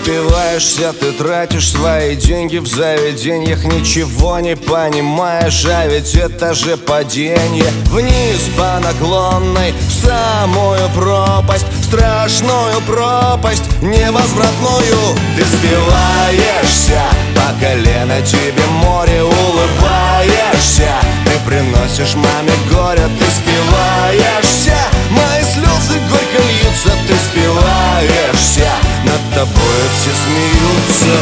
спиваешься, ты тратишь свои деньги в заведениях, ничего не понимаешь, а ведь это же падение вниз по наклонной, в самую пропасть, страшную пропасть невозвратную. Ты спиваешься, по колено тебе море, улыбаешься, ты приносишь маме горе, ты спиваешься, мои слезы горько льются, ты спиваешься, над тобой все смеются.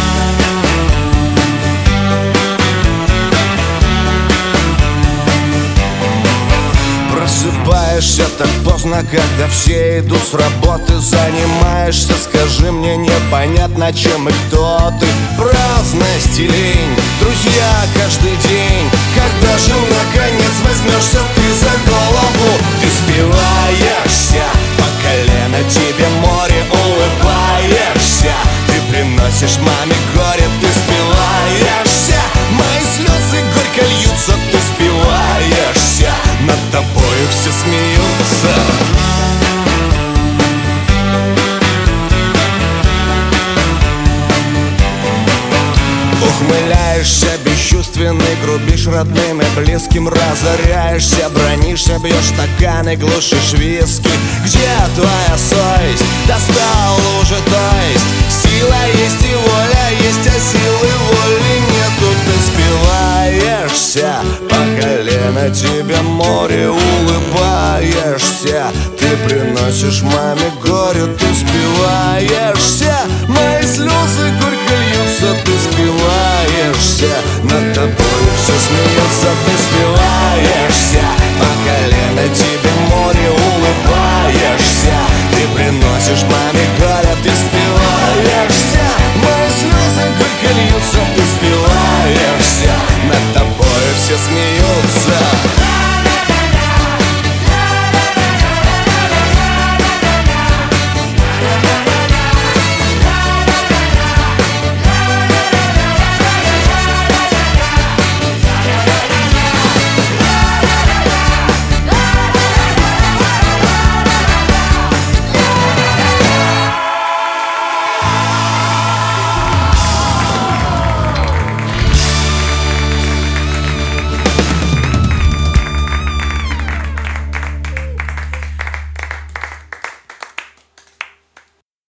Просыпаешься так поздно, когда все идут с работы. Занимаешься, скажи мне, непонятно чем и кто ты. Праздность и лень, друзья каждый день. Когда же наконец возьмешься ты за голову? Ты спиваешься, по колено тебе море, улыбаешься, ты приносишь маме горе, ты спиваешься, мои слезы горько льются, ты спиваешься, над тобою все смеются. Ухмыляешься, бесчувственный, грубишь родным и близким, разоряешься, бронишься, бьешь стаканы, глушишь виски. Где твоя совесть? Достал уже, то есть сила есть и воля есть, а силы воли нету. Ты спиваешься, по колено тебе море, улыбаешься, ты приносишь маме горе, ты спиваешься, мои слезы горько льются, ты спиваешься, над тобой все смеется, ты спиваешься.